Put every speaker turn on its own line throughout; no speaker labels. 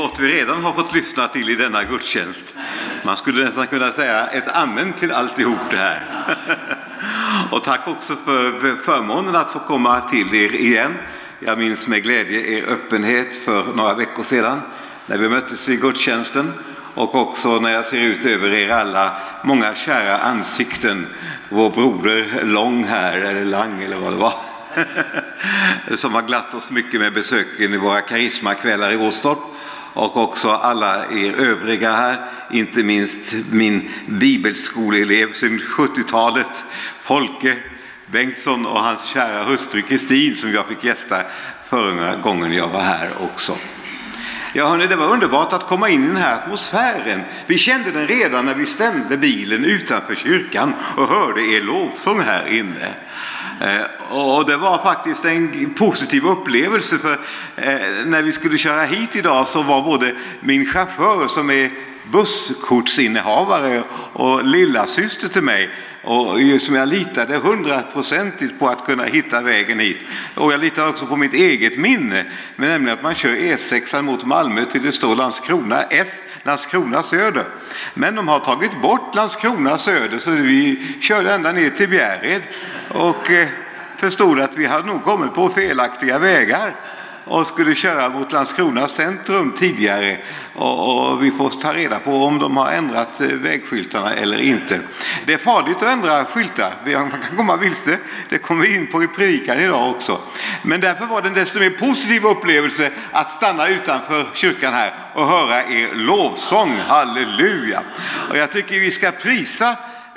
Något vi redan har fått lyssna till i denna gudstjänst. Man skulle nästan kunna säga ett amen till alltihop det här. Och tack också för förmånen att få komma till er igen. Jag minns med glädje er öppenhet för några veckor sedan när vi möttes i gudstjänsten. Och också när jag ser ut över er alla många kära ansikten. Vår broder Lång här, eller Lang eller vad det var. Som har glatt oss mycket med besöken i våra karismakvällar i Åstorp. Och också alla er övriga här, inte minst min bibelskoleelev sedan 70-talet, Folke Bengtsson, och hans kära hustru Kristin som jag fick gästa förra gången jag var här också. Ja hörni, det var underbart att komma in i den här atmosfären. Vi kände den redan när vi ställde bilen utanför kyrkan och hörde er lovsång här inne. Och det var faktiskt en positiv upplevelse, för när vi skulle köra hit idag så var både min chaufför som är busskortsinnehavare och lilla syster till mig, och som jag litade 100% på att kunna hitta vägen hit. Och jag litade också på mitt eget minne, men nämligen att man kör E6 mot Malmö till det står Landskrona söder. Men de har tagit bort Landskrona söder, så vi körde ända ner till Bjärred och förstod att vi hade nog kommit på felaktiga vägar och skulle köra mot Landskrona centrum tidigare, och vi får ta reda på om de har ändrat vägskyltarna eller inte. Det är farligt att ändra skyltar, man kan komma vilse, det kommer vi in på i predikan idag också. Men därför var det en desto mer positiv upplevelse att stanna utanför kyrkan här och höra er lovsång, halleluja. Och jag tycker vi ska prisa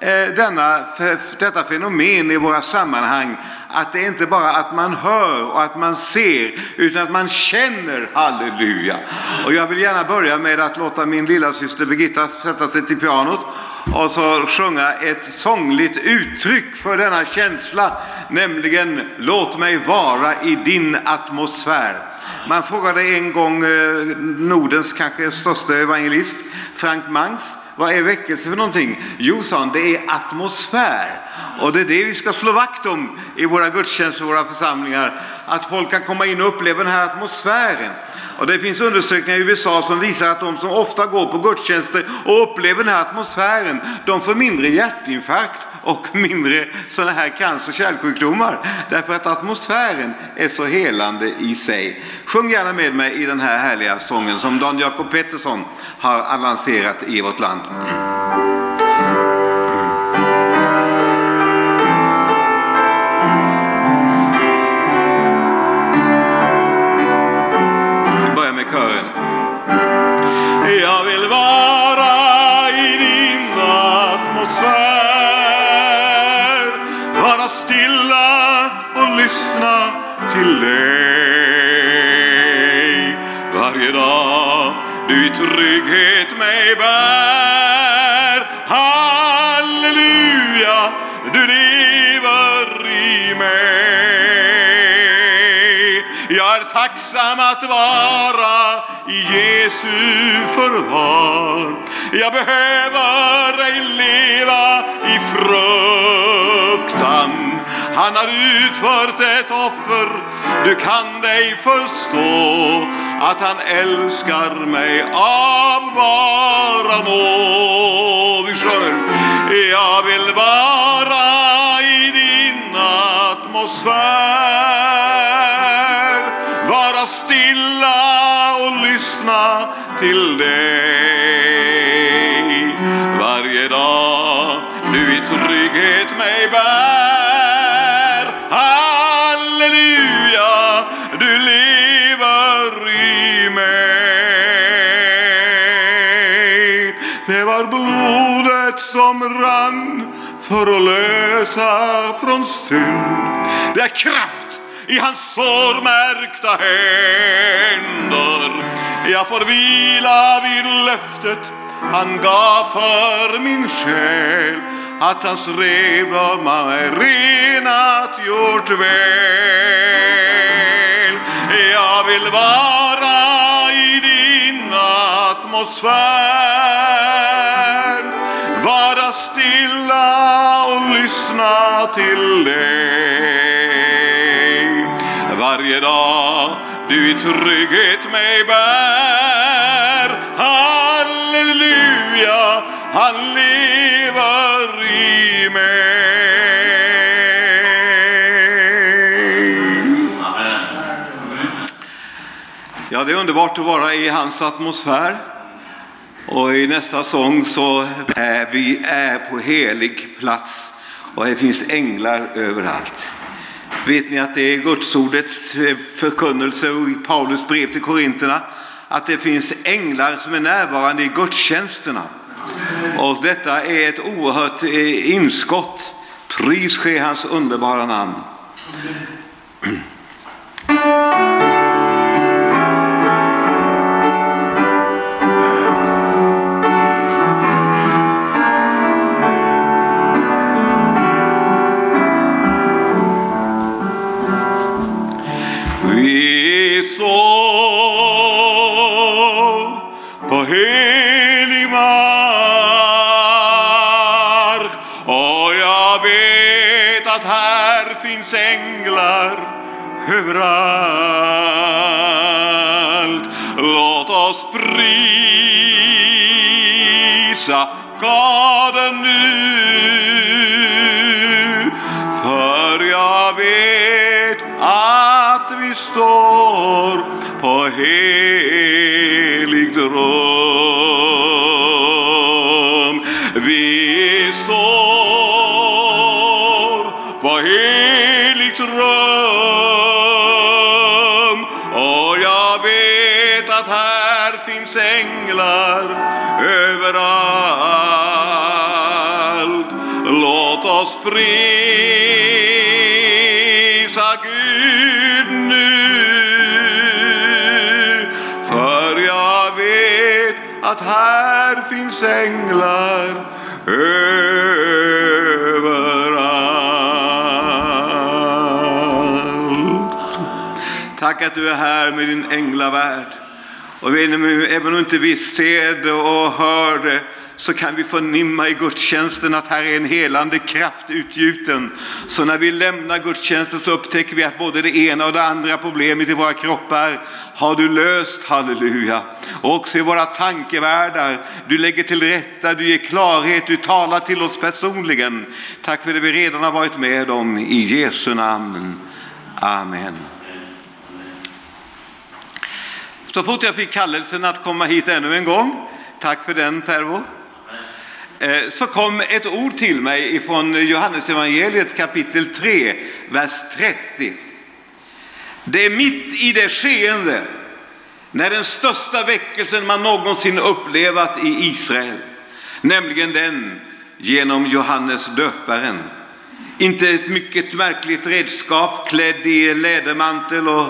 detta fenomen i våra sammanhang, att det är inte bara att man hör och att man ser, utan att man känner halleluja. Och jag vill gärna börja med att låta min lilla syster Birgitta sätta sig till pianot och så sjunga ett sångligt uttryck för denna känsla, nämligen låt mig vara i din atmosfär. Man frågade en gång Nordens kanske största evangelist, Frank Mangs, vad är väckelse för någonting? Jo, sa han, det är atmosfär. Och det är det vi ska slå vakt om i våra gudstjänster och våra församlingar. Att folk kan komma in och uppleva den här atmosfären. Och det finns undersökningar i USA som visar att de som ofta går på gudstjänster och upplever den här atmosfären, de får mindre hjärtinfarkt och mindre sådana här cancer- och kärlsjukdomar. Därför att atmosfären är så helande i sig. Sjung gärna med mig i den här härliga sången som Dan Jakob Pettersson har lanserat i vårt land. Vi börjar med kören. Jag vill vara i din atmosfär, vara stilla och lyssna till dig. Varje dag du i trygghet mig bär, halleluja, du lever i mig. Jag är tacksam att vara i Jesu förvar. Jag behöver ej leva i fruktan. Han har utfört ett offer, du kan dig förstå att han älskar mig av bara nåd. Vi sjunger. Jag vill vara i din atmosfär, vara stilla och lyssna till dig. Varje dag du i trygghet mig bär, halleluja, du lever i mig. Det var blodet som rann för att lösa från synd. Det är kraft i hans sårmärkta händer. Jag får vila vid löftet han gav för min själ, att hans revblad mig renat gjort väl. Jag vill vara i din atmosfär, vara stilla och lyssna till dig. Varje dag du i trygghet mig bär, han lever i mig. Ja, det är underbart att vara i hans atmosfär. Och i nästa sång så är vi på helig plats. Och det finns änglar överallt. Vet ni att det är Gudsordets förkunnelse och i Paulus brev till Korinterna att det finns änglar som är närvarande i gudstjänsterna. Och detta är ett oerhört inskott. Pris ske hans underbara namn. Vi står på helig mark och jag vet att här finns änglar överallt. Låt oss prisa Guden nu, för jag vet att vi står på helig rum. Vi står på heligt rum och jag vet att här finns änglar överallt. Låt oss prisa Gud nu, för jag vet att här finns änglar överallt. Tack att du är här med din änglavärld. Och även om du inte vi ser det och hör det, så kan vi förnimma i gudstjänsten att här är en helande kraft utgjuten. Så när vi lämnar gudstjänsten så upptäcker vi att både det ena och det andra problemet i våra kroppar har du löst, halleluja. Och också i våra tankevärldar, du lägger till rätta, du ger klarhet, du talar till oss personligen. Tack för det vi redan har varit med om, i Jesu namn. Amen. Så fort jag fick kallelsen att komma hit ännu en gång, tack för den, Tervo, så kom ett ord till mig ifrån Johannes evangeliet kapitel 3, vers 30. Det är mitt i det skeende när den största väckelsen man någonsin upplevat i Israel, nämligen den genom Johannes döparen. Inte ett mycket märkligt redskap, klädd i lädermantel och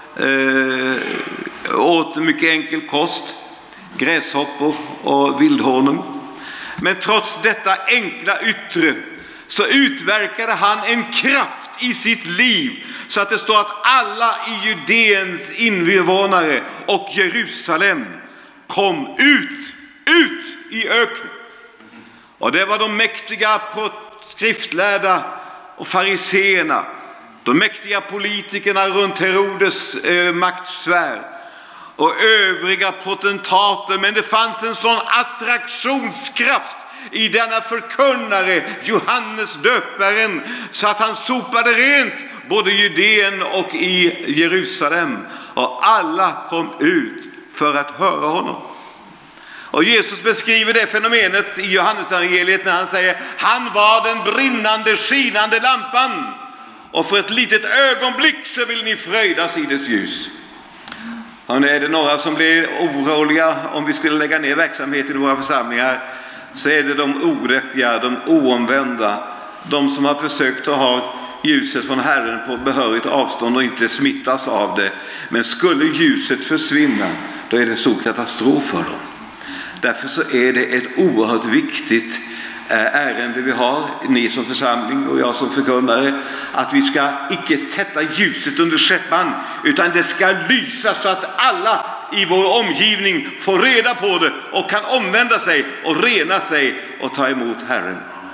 åt mycket enkel kost, gräshoppor och vildhonung. Men trots detta enkla yttre så utverkade han en kraft i sitt liv, så att det står att alla i Judeens invånare och Jerusalem kom ut i öknen. Och det var de mäktiga skriftlärda och fariseerna, de mäktiga politikerna runt Herodes maktsfär och övriga potentater. Men det fanns en sån attraktionskraft i denna förkunnare Johannes döparen, så att han sopade rent både i Judeen och i Jerusalem, och alla kom ut för att höra honom. Och Jesus beskriver det fenomenet i Johannes evangeliet när han säger: han var den brinnande, skinande lampan, och för ett litet ögonblick så vill ni fröjdas i dess ljus. Och nu är det några som blir oroliga om vi skulle lägga ner verksamheten i våra församlingar, så är det de orättfärdiga, de oomvända, de som har försökt att ha ljuset från Herren på behörigt avstånd och inte smittas av det. Men skulle ljuset försvinna, då är det så katastrof för dem. Därför så är det ett oerhört viktigt ärende vi har, ni som församling och jag som förkunnare, att vi ska icke sätta ljuset under skäppan, utan det ska lysa så att alla i vår omgivning får reda på det och kan omvända sig och rena sig och ta emot Herren.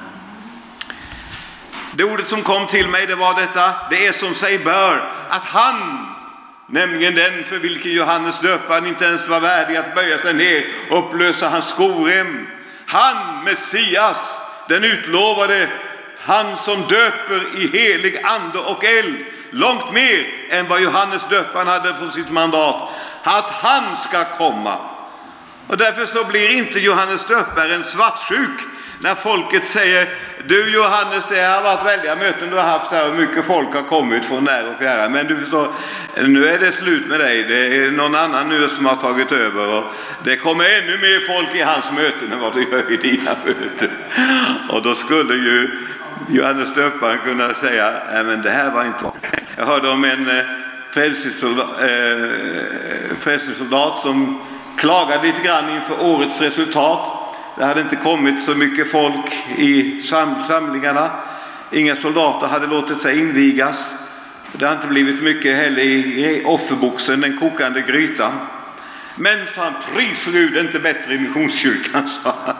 Det ordet som kom till mig, det var detta: det är som sig bör att han, nämligen den för vilken Johannes döparen inte ens var värdig att böja sig ner och upplösa hans skorem, han, Messias, den utlovade, han som döper i helig ande och eld, långt mer än vad Johannes döparen hade på sitt mandat, att han ska komma. Och därför så blir inte Johannes döparen svartsjuk när folket säger: du Johannes, det har varit väldiga möten du har haft här och mycket folk har kommit från när och fjärran, men du förstår, nu är det slut med dig, det är någon annan nu som har tagit över och det kommer ännu mer folk i hans möten än vad det gör i dina möten. Och då skulle ju Johannes döparen kunna säga: nej, men det här var inte. Jag hörde om en frälsningssoldat som klagade lite grann inför årets resultat. Det hade inte kommit så mycket folk i samlingarna. Inga soldater hade låtit sig invigas. Det har inte blivit mycket heller i offerboxen, den kokande grytan. Men sa han, pris Gud, inte bättre i missionskyrkan, sa han.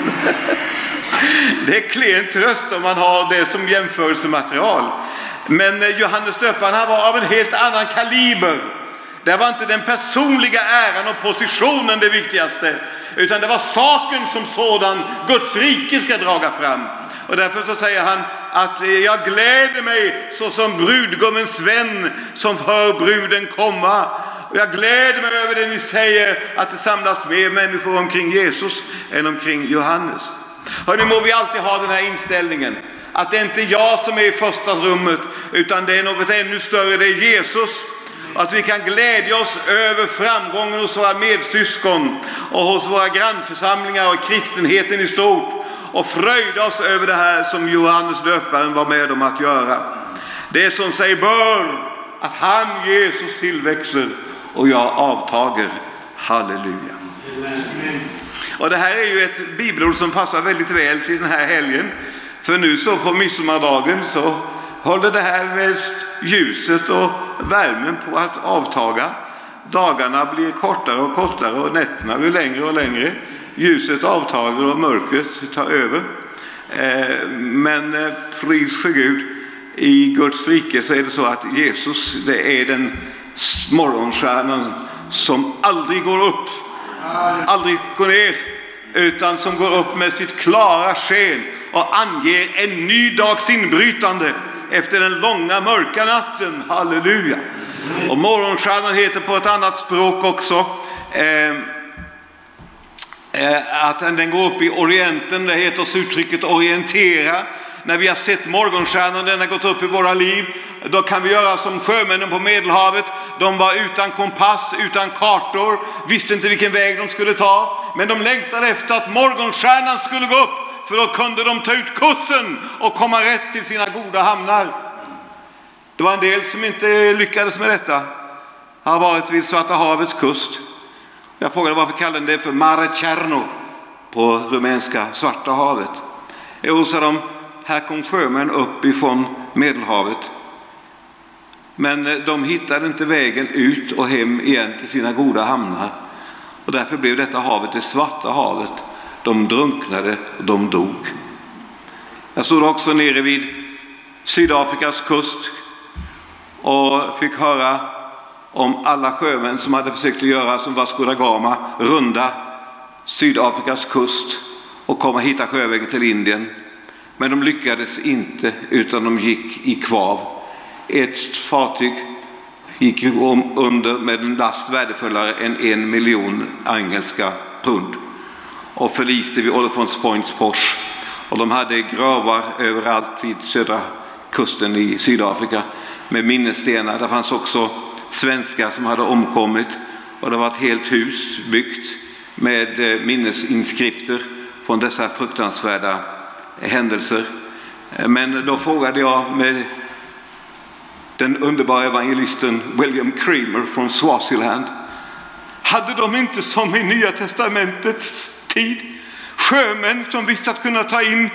Det är klen tröst om man har det som jämförelsematerial. Men Johannes döparen, han var av en helt annan kaliber. Det var inte den personliga äran och positionen det viktigaste, utan det var saken som sådan Guds rike ska draga fram. Och därför så säger han att jag gläder mig så som brudgummens vän som hör bruden komma. Och jag gläder mig över det ni säger, att det samlas mer människor omkring Jesus än omkring Johannes. Hörrni, må vi alltid ha den här inställningen, att det är inte jag som är i första rummet, utan det är något ännu större, det är Jesus. Att vi kan glädja oss över framgången hos våra medsyskon och hos våra grannförsamlingar och kristenheten i stort, och fröjda oss över det här som Johannes döparen var med om att göra. Det som säger bör, att han, Jesus, tillväxer och jag avtager. Halleluja. Och det här är ju ett bibelord som passar väldigt väl till den här helgen. För nu så på midsommardagen så håller det här med ljuset och värmen på att avtaga. Dagarna blir kortare och kortare och nätterna blir längre och längre. Ljuset avtager och mörkret tar över. Men pris för Gud, i Guds rike så är det så att Jesus, det är den morgonstjärnan som aldrig går upp, aldrig går ner, utan som går upp med sitt klara sken och anger en ny dags inbrytande efter den långa mörka natten. Halleluja. Och morgonstjärnan heter på ett annat språk också att den går upp i orienten. Det heter så uttrycket orientera. När vi har sett morgonstjärnan, den har gått upp i våra liv, då kan vi göra som sjömännen på Medelhavet. De var utan kompass, utan kartor, visste inte vilken väg de skulle ta, men de längtade efter att morgonstjärnan skulle gå upp, för då kunde de ta ut kursen och komma rätt till sina goda hamnar. Det var en del som inte lyckades med detta. Har varit vid Svarta havets kust. Jag frågade varför kallade det för Mare Cerno på rumänska, Svarta havet. Jo, sa de, här kom sjömän upp ifrån Medelhavet. Men de hittade inte vägen ut och hem igen till sina goda hamnar. Och därför blev detta havet det Svarta havet. De drunknade och de dog. Jag stod också nere vid Sydafrikas kust och fick höra om alla sjömän som hade försökt att göra som Vasco da Gama, runda Sydafrikas kust och komma hitta sjövägen till Indien. Men de lyckades inte, utan de gick i kvav. Ett fartyg gick under med en last värdefullare än 1 miljon engelska pund och förliste vid Oliphants Points Posh. Och de hade gravar överallt vid södra kusten i Sydafrika med minnesstenar. Det fanns också svenskar som hade omkommit, och det var ett helt hus byggt med minnesinskrifter från dessa fruktansvärda händelser. Men då frågade jag med den underbara evangelisten William Creamer från Swaziland: hade de inte som i Nya testamentets tid sjömän som visste att kunna ta in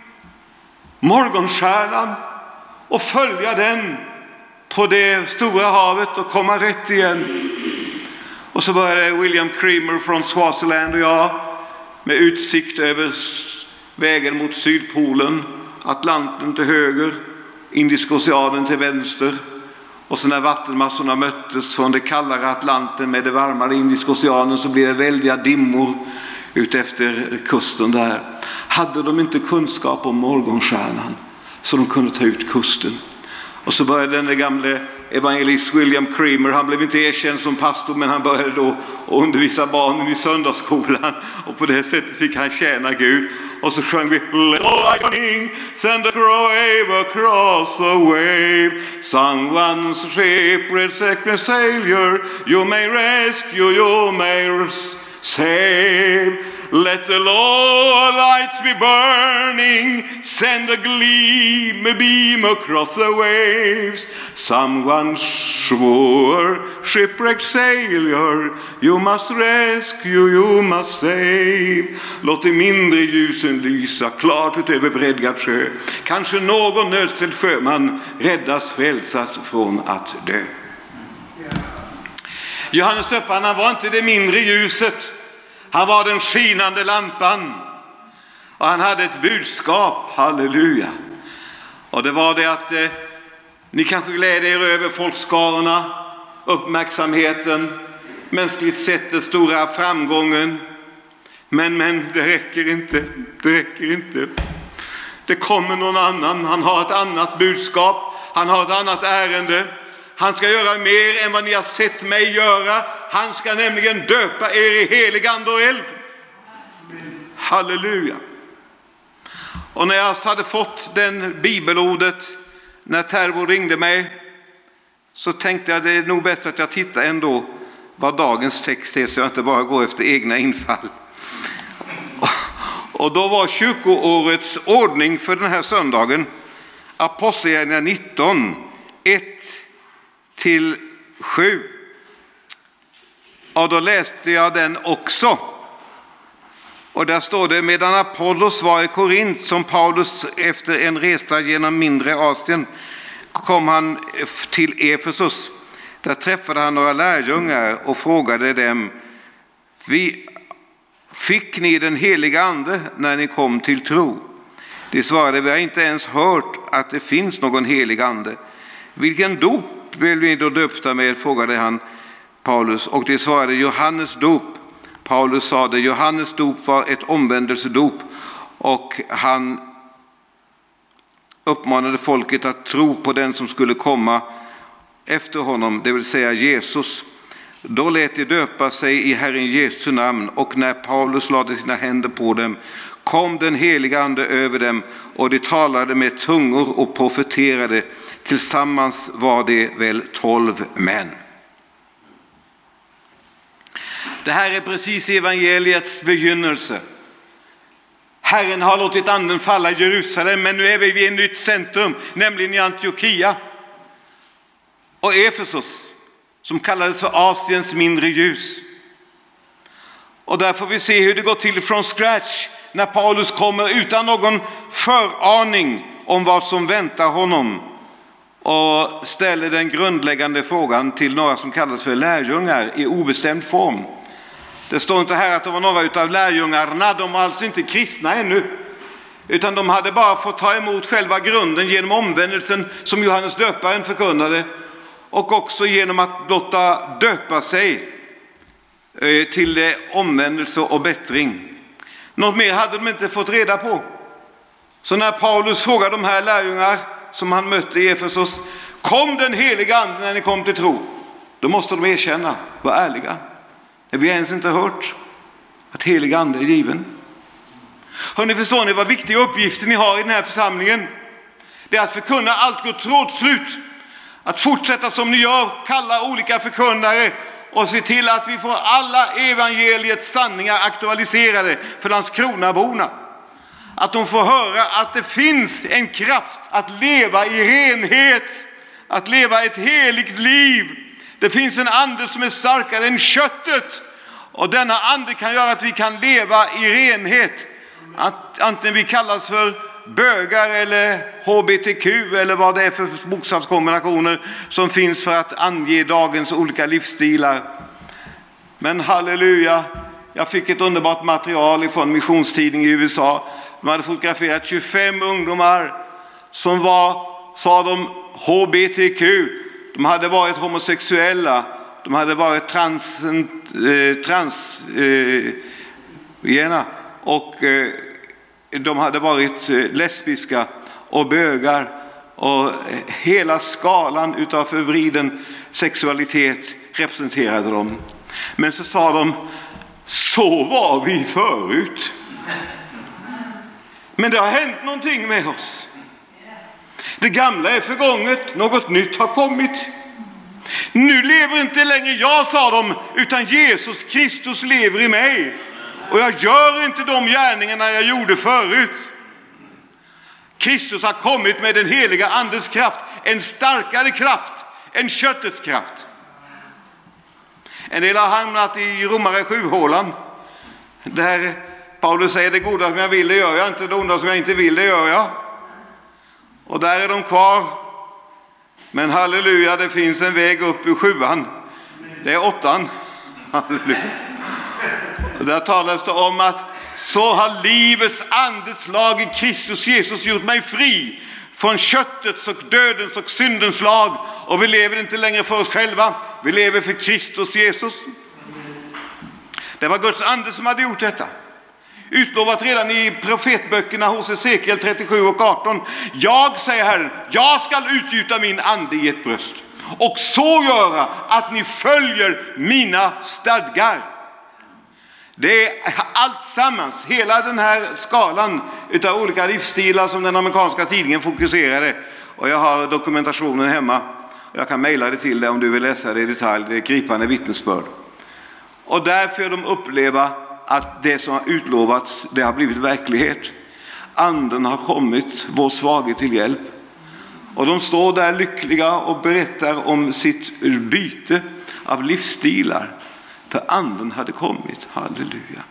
morgonstjärnan och följa den på det stora havet och komma rätt igen? Och så började William Creamer från Swaziland och jag med utsikt över vägen mot Sydpolen, Atlanten till höger, Indiska oceanen till vänster, och så när vattenmassorna möttes från det kallare Atlanten med det varmare Indiska oceanen så blev det väldiga dimmor ut efter kusten där. Hade de inte kunskap om morgonstjärnan så de kunde ta ut kusten. Och så började den gamle evangelist William Creamer, han blev inte erkänd som pastor, men han började då undervisa barnen i söndagsskolan, och på det sättet fick han tjäna Gud. Och så sjöng vi Lightning, send a wave across the wave, someone's shipwrecked sailor, you may rescue, you may save. Let the Lord lights be burning, send a gleam, a beam across the waves. Someone swore, shipwrecked sailor, you must rescue, you must save. Låt de mindre ljusen lysa klart utöver vredgad sjö. Kanske någon nödställd sjöman räddas, frälsas från att dö. Johannes döparen, han var inte det mindre ljuset. Han var den skinande lampan, och han hade ett budskap, halleluja. Och det var det att ni kanske gläder er över folkskarorna, uppmärksamheten, mänskligt sett den stora framgången. Men det räcker inte, det räcker inte. Det kommer någon annan, han har ett annat budskap, han har ett annat ärende. Han ska göra mer än vad ni har sett mig göra. Han ska nämligen döpa er i helig ande och eld. Halleluja. Och när jag hade fått den bibelordet, när Tervo ringde mig, så tänkte jag det är nog bäst att jag tittar ändå vad dagens text är, så jag inte bara går efter egna infall. Och då var kyrkoårets ordning för den här söndagen Apostlagärningarna 19, 1-7. Och då läste jag den också. Och där står det: medan Apollos var i Korint, som Paulus efter en resa genom mindre Asien, kom han till Efesus. Där träffade han några lärjungar och frågade dem: fick ni den heliga ande när ni kom till tro? De svarade: vi har inte ens hört att det finns någon helig ande. Vilken dop blev ni då döpta med, frågade han Paulus. Och de svarade: Johannes dop. Paulus sade: Johannes dop var ett omvändelsedop, och han uppmanade folket att tro på den som skulle komma efter honom, det vill säga Jesus. Då lät de döpa sig i Herren Jesu namn, och när Paulus lade sina händer på dem kom den heliga ande över dem, och de talade med tungor och profeterade. Tillsammans var det väl 12 män. Det här är precis evangeliets begynnelse. Herren har låtit anden falla i Jerusalem, men nu är vi vid ett nytt centrum, nämligen i Antiochia och Efesus, som kallades för Asiens mindre ljus. Och där får vi se hur det går till från scratch när Paulus kommer utan någon föraning om vad som väntar honom, och ställer den grundläggande frågan till några som kallas för lärjungar i obestämd form. Det står inte här att det var några av lärjungarna, de var alltså inte kristna ännu, utan de hade bara fått ta emot själva grunden genom omvändelsen som Johannes döparen förkunnade, och också genom att låta döpa sig till omvändelse och bättring. Något mer hade de inte fått reda på. Så när Paulus frågar de här lärjungar som han mötte i Efesos: kom den heliga ande när ni kom till tro? Då måste de erkänna, vara ärliga. Vi har ens inte hört att helig ande är given. Hörrni, förstår ni vad viktiga uppgifter ni har i den här församlingen? Det är att förkunna allt går trådslut. Att fortsätta som ni gör, kalla olika förkunnare och se till att vi får alla evangeliets sanningar aktualiserade för Landskronaborna. Att de får höra att det finns en kraft att leva i renhet, att leva ett heligt liv. Det finns en ande som är starkare än köttet, och denna ande kan göra att vi kan leva i renhet. Att antingen vi kallas för bögar eller HBTQ eller vad det är för bokstavskombinationer som finns för att ange dagens olika livsstilar. Men halleluja, jag fick ett underbart material från missionstidning i USA. De hade fotograferat 25 ungdomar som var, sa de, HBTQ. De hade varit homosexuella, de hade varit Vienna, och de hade varit lesbiska och bögar och hela skalan utav förvriden sexualitet representerade de. Men så sa de, så var vi förut. Men det har hänt någonting med oss. Det gamla är förgånget, något nytt har kommit. Nu lever inte längre jag, sa de, utan Jesus Kristus lever i mig. Och jag gör inte de gärningarna jag gjorde förut. Kristus har kommit med den heliga andes kraft, en starkare kraft än köttets kraft. En del har hamnat i Romare 7-hålan, där Paulus säger, det goda som jag vill det gör jag inte, det onda som jag inte vill det gör jag. Och där är de kvar. Men halleluja, det finns en väg upp ur 7:an. Det är 8:an. Halleluja. Och där talas det om att så har livets andes lag i Kristus Jesus gjort mig fri från köttets och dödens och syndens lag. Och vi lever inte längre för oss själva, vi lever för Kristus Jesus. Det var Guds ande som hade gjort detta. Utlovat redan i profetböckerna hos Hesekiel 37 och 18. Jag, säger Herren, jag ska utgjuta min ande i ett bröst och så göra att ni följer mina stadgar. Det är allt sammans, hela den här skalan utav olika livsstilar som den amerikanska tidningen fokuserade. Och jag har dokumentationen hemma. Jag kan mejla det till dig om du vill läsa det i detalj. Det är gripande vittnesbörd. Och därför de uppleva att det som har utlovats, det har blivit verklighet. Anden har kommit vår svaghet till hjälp. Och de står där lyckliga och berättar om sitt byte av livsstilar. För anden hade kommit. Halleluja.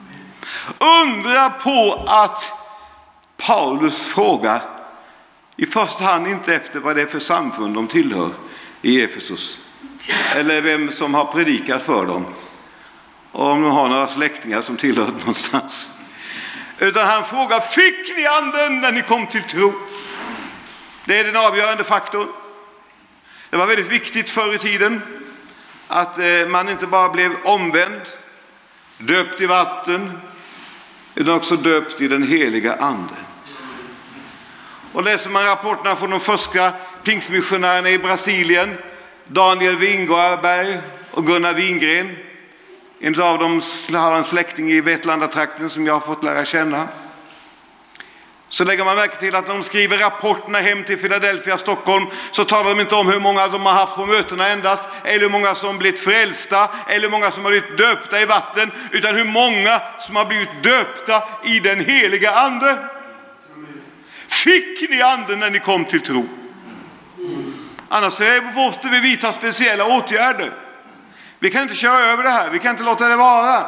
Undra på att Paulus frågar i första hand inte efter vad det är för samfund de tillhör i Efesus. Eller vem som har predikat för dem. Och om de har några släktingar som tillhör någonstans. Utan han frågar, fick ni anden när ni kom till tro? Det är den avgörande faktorn. Det var väldigt viktigt förr i tiden att man inte bara blev omvänd, döpt i vatten, utan också döpt i den heliga anden. Och läser man rapporterna från de första pingstmissionärerna i Brasilien, Daniel Wingårdberg och Gunnar Wingren. En av dem har en släkting i Vetlanda-trakten som jag har fått lära känna. Så lägger man märke till att när de skriver rapporterna hem till Philadelphia, Stockholm, så talar de inte om hur många de har haft på mötena endast, eller hur många som blivit frälsta, eller hur många som har blivit döpta i vatten, utan hur många som har blivit döpta i den heliga ande. Fick ni anden när ni kom till tro? Annars måste vi vidta speciella åtgärder. Vi kan inte köra över det här, vi kan inte låta det vara.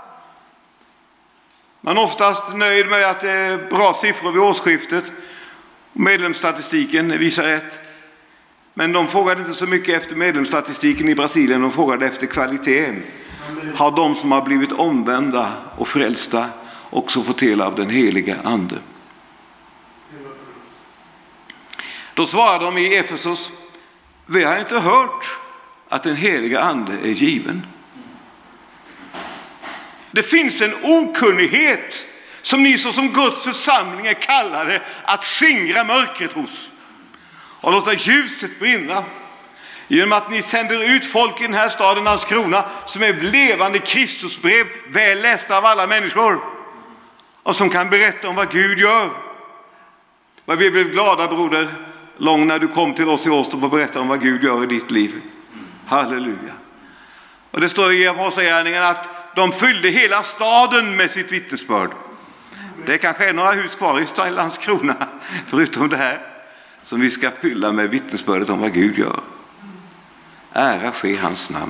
Man är oftast nöjd med att det är bra siffror vid årsskiftet. Medlemsstatistiken visar rätt. Men de frågade inte så mycket efter medlemsstatistiken i Brasilien, de frågade efter kvaliteten. Har de som har blivit omvända och frälsta också fått del av den heliga ande? Då svarade de i Efesos, vi har inte hört att den heliga ande är given. Det finns en okunnighet som ni såsom Guds församling är kallade att skingra mörkret hos och låta ljuset brinna. Genom att ni sänder ut folk i den här staden Landskrona som är levande Kristusbrev, väl lästa av alla människor och som kan berätta om vad Gud gör. Vad vi blev glada, broder Lång, när du kom till oss i Åstorp och berättade om vad Gud gör i ditt liv. Halleluja. Och det står i Apostlagärningarna att de fyllde hela staden med sitt vittnesbörd. Det kanske är några hus kvar i Landskrona förutom det här som vi ska fylla med vittnesbördet om vad Gud gör. Ära ske hans namn.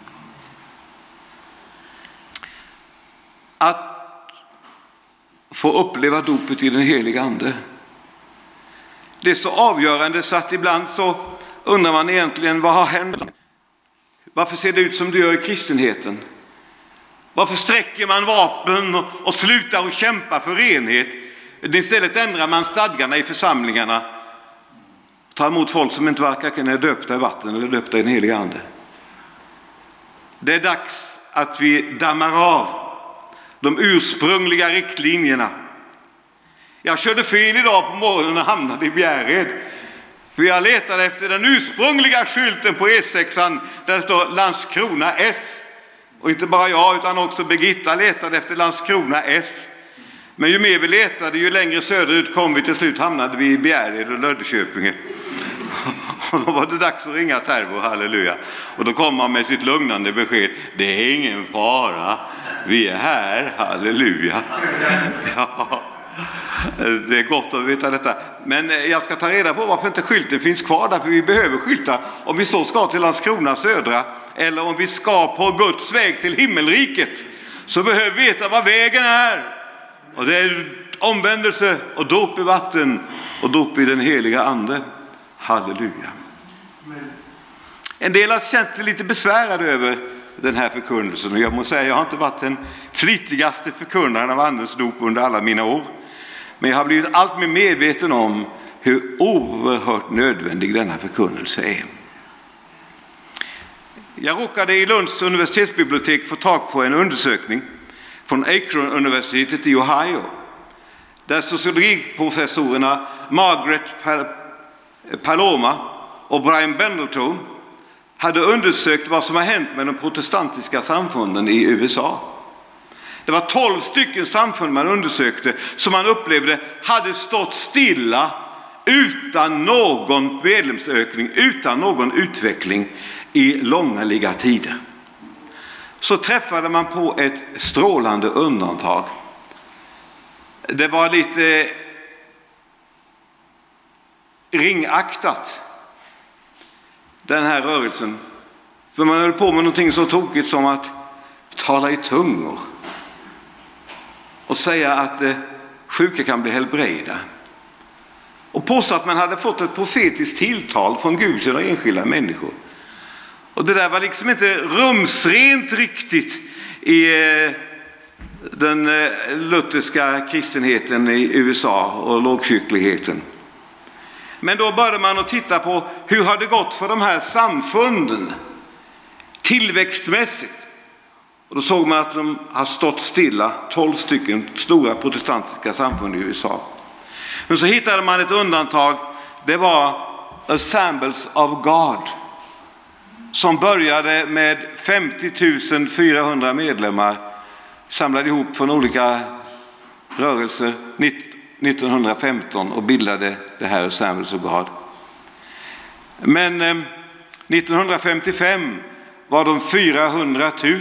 Att få uppleva dopet i den heliga ande, det är så avgörande så att ibland så undrar man egentligen vad har hänt. Varför ser det ut som det gör i kristenheten? Varför sträcker man vapen och slutar att kämpa för renhet? Istället ändrar man stadgarna i församlingarna. Ta emot folk som inte varken är döpta i vatten eller döpta i den heliga ande. Det är dags att vi dammar av de ursprungliga riktlinjerna. Jag körde fel idag på morgonen och hamnade i Bjärred. För jag letade efter den ursprungliga skylten på E6 där det står Landskrona S. Och inte bara jag utan också Birgitta letade efter Landskrona S. Men ju mer vi letade, ju längre söderut kom vi. Till slut hamnade vi i Bjärred och Löddeköpinge. Och då var det dags att ringa Tervo, halleluja. Och då kom man med sitt lugnande besked. Det är ingen fara, vi är här, halleluja. Ja, det är gott att veta detta. Men jag ska ta reda på varför inte skylten finns kvar. Därför vi behöver skyltar om vi så ska till Landskrona södra. Eller om vi ska på Guds väg till himmelriket. Så behöver vi veta vad vägen är. Och det är omvändelse och dop i vatten och dop i den heliga ande. Halleluja. En del har känt sig lite besvärade över den här förkunnelsen. Och jag måste säga, jag har inte varit den flitigaste förkunnaren av andens dop under alla mina år. Men jag har blivit allt mer medveten om hur oerhört nödvändig denna förkunnelse är. Jag råkade i Lunds universitetsbibliotek få tag på en undersökning från Akron-universitetet i Ohio. Där sociologiprofessorerna Margaret Paloma och Brian Pendleton hade undersökt vad som har hänt med de protestantiska samfunden i USA. Det var 12 stycken samfund man undersökte som man upplevde hade stått stilla utan någon medlemsökning, utan någon utveckling i långa tider. Så träffade man på ett strålande undantag. Det var lite ringaktat, den här rörelsen. För man höll på med någonting så tokigt som att tala i tungor. Och säga att sjuka kan bli helbrägda. Och påstå att man hade fått ett profetiskt tilltal från Gud till de enskilda människor. Och det där var liksom inte rumsrent riktigt i den lutherska kristenheten i USA och lågkyrkligheten. Men då började man att titta på hur har det gått för de här samfunden tillväxtmässigt. Och då såg man att de har stått stilla, 12 stycken stora protestantiska samfund i USA. Men så hittade man ett undantag, det var Assemblies of God. Som började med 50 400 medlemmar, samlade ihop från olika rörelser 1915 och bildade det här Assemblies of God. Men 1955 var de 400 000.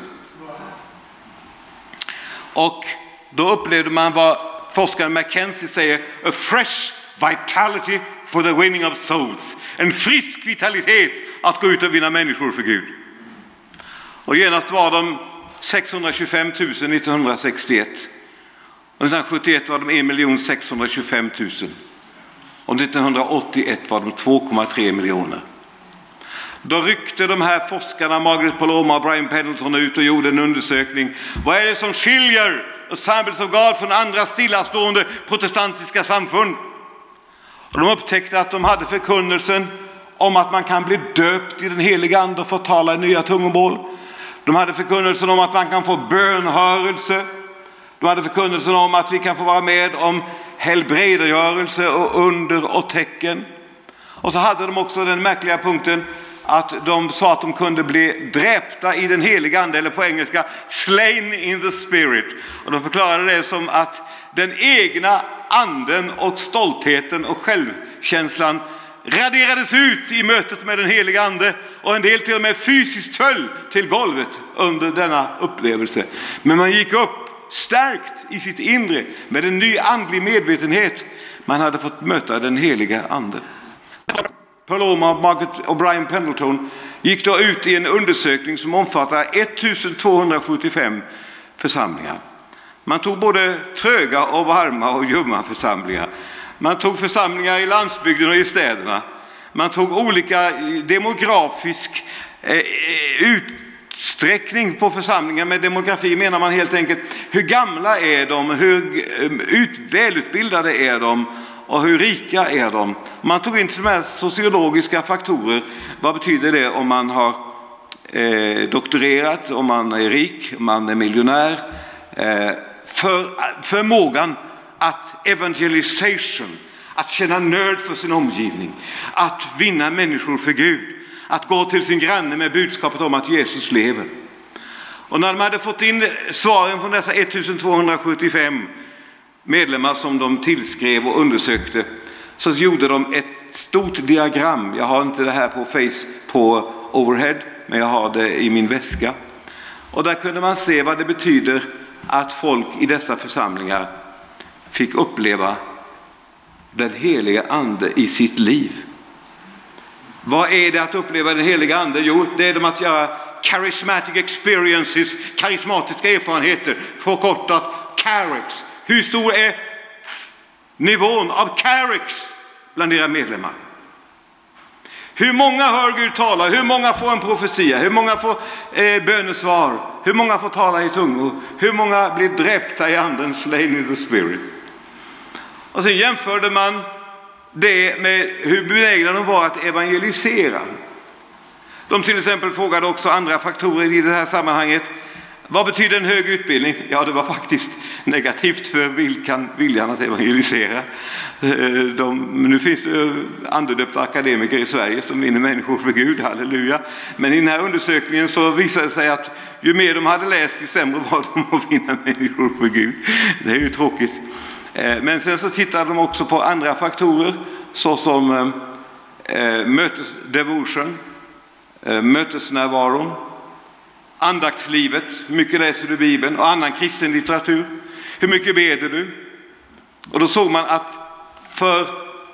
Och då upplevde man vad forskaren Mackenzie säger, a fresh vitality for the winning of souls. En frisk vitalitet att gå ut och vinna människor för Gud. Och genast var de 625 000 1961. Och 1971 var de 1 625 000. Och 1981 var de 2,3 miljoner. Då ryckte de här forskarna Margaret Paloma och Brian Pendleton ut och gjorde en undersökning. Vad är det som skiljer Assemblies of God från andra stillastående protestantiska samfund? Och de upptäckte att de hade förkunnelsen om att man kan bli döpt i den heliga ande och få tala i nya tungomål. De hade förkunnelsen om att man kan få bönhörelse. De hade förkunnelsen om att vi kan få vara med om helbrägdagörelse och under och tecken. Och så hade de också den märkliga punkten att de sa att de kunde bli dräpta i den heliga ande, eller på engelska slain in the spirit. Och de förklarade det som att den egna anden och stoltheten och självkänslan raderades ut i mötet med den heliga ande, och en del till och med fysiskt föll till golvet under denna upplevelse. Men man gick upp stärkt i sitt inre med en ny andlig medvetenhet. Man hade fått möta den heliga ande. Paloma, Margaret och Brian Pendleton gick då ut i en undersökning som omfattar 1275 församlingar. Man tog både tröga och varma och ljumma församlingar. Man tog församlingar i landsbygden och i städerna. Man tog olika demografisk utsträckning på församlingar. Med demografi menar man helt enkelt hur gamla är de, hur välutbildade är de och hur rika är de. Man tog in de här sociologiska faktorer. Vad betyder det om man har doktorerat, om man är rik, om man är miljonär, förmågan att evangelisation, att känna nöd för sin omgivning, att vinna människor för Gud, att gå till sin granne med budskapet om att Jesus lever. Och när de hade fått in svaren från dessa 1275 medlemmar som de tillskrev och undersökte, så gjorde de ett stort diagram. Jag har inte det här på overhead, men jag har det i min väska. Och där kunde man se vad det betyder att folk i dessa församlingar fick uppleva den heliga ande i sitt liv. Vad är det att uppleva den heliga ande? Jo, det är att göra charismatic experiences, karismatiska erfarenheter, förkortat CAREX. Hur stor är nivån av CAREX bland era medlemmar? Hur många hör Gud tala? Hur många får en profetia? Hur många får bönesvar? Hur många får tala i tungor? Hur många blir dräpta i anden, slain in the spirit? Och sen jämförde man det med hur benägna de var att evangelisera. De till exempel frågade också andra faktorer i det här sammanhanget. Vad betyder en hög utbildning? Ja, det var faktiskt negativt för viljan att evangelisera. Nu finns andedöpta akademiker i Sverige som vinner människor för Gud, halleluja. Men i den här undersökningen så visade det sig att ju mer de hade läst, ju sämre var de att vinna människor för Gud. Det är ju tråkigt. Men sen så tittade de också på andra faktorer såsom devotion, mötesnärvaron, andaktslivet, hur mycket läser du Bibeln och annan kristen litteratur, hur mycket beder du? Och då såg man att för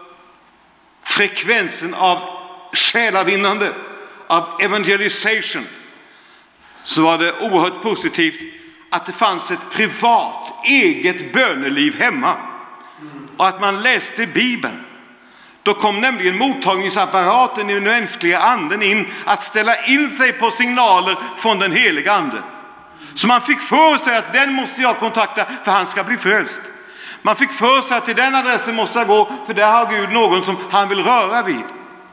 frekvensen av själavinnande, av evangelisation, så var det oerhört positivt att det fanns ett privat, eget böneliv hemma och att man läste Bibeln. Då kom nämligen mottagningsapparaten i den mänskliga anden in att ställa in sig på signaler från den heliga anden. Så man fick för sig att den måste jag kontakta för han ska bli frälst. Man fick för sig att till den adressen måste jag gå för där har Gud någon som han vill röra vid.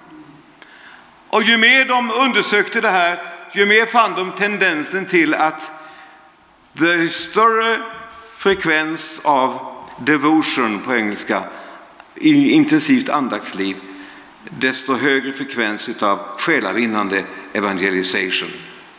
Och ju mer de undersökte det här, ju mer fann de tendensen till att the större frekvens av devotion på engelska, i intensivt andaktsliv, desto högre frekvens av själavinnande evangelisation.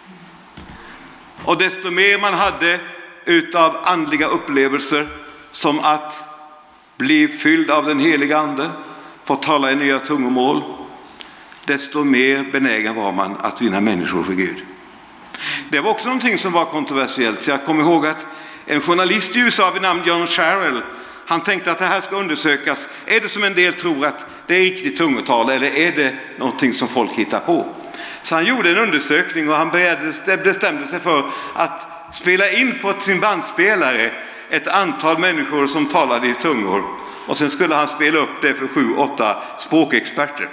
Och desto mer man hade utav andliga upplevelser som att bli fylld av den heliga ande, få tala i nya tungomål, desto mer benägen var man att vinna människor för Gud. Det var också någonting som var kontroversiellt. Så jag kommer ihåg att en journalist i USA vid namn John Sherrill, han tänkte att det här ska undersökas. Är det som en del tror att det är riktigt tungotal eller är det någonting som folk hittar på? Så han gjorde en undersökning och han bestämde sig för att spela in på sin bandspelare ett antal människor som talade i tungor. Och sen skulle han spela upp det för 7-8 språkexperter.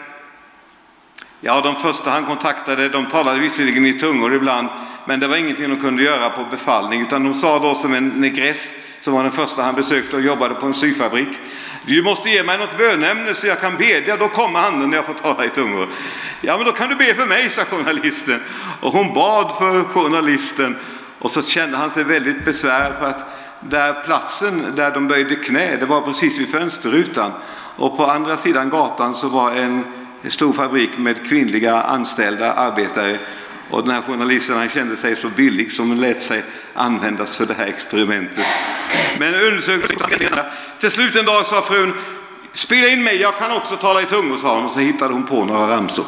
Ja, de första han kontaktade, de talade visserligen i tungor ibland, men det var ingenting de kunde göra på befallning, utan de sa då som en negress som var den första han besökte och jobbade på en syfabrik: du måste ge mig något bönämne så jag kan bedja, då kommer han när jag får tala i tungor. Ja, men då kan du be för mig, sa journalisten. Och hon bad för journalisten och så kände han sig väldigt besvärd för att där platsen där de böjde knä, det var precis vid fönsterrutan, och på andra sidan gatan så var en stor fabrik med kvinnliga anställda arbetare. Och den här journalisten, han kände sig så billig som lät sig användas för det här experimentet. Men undersökningen, till slut en dag sa frun: spela in mig, jag kan också tala i tungor, sa hon. Och så hittade hon på några ramsor.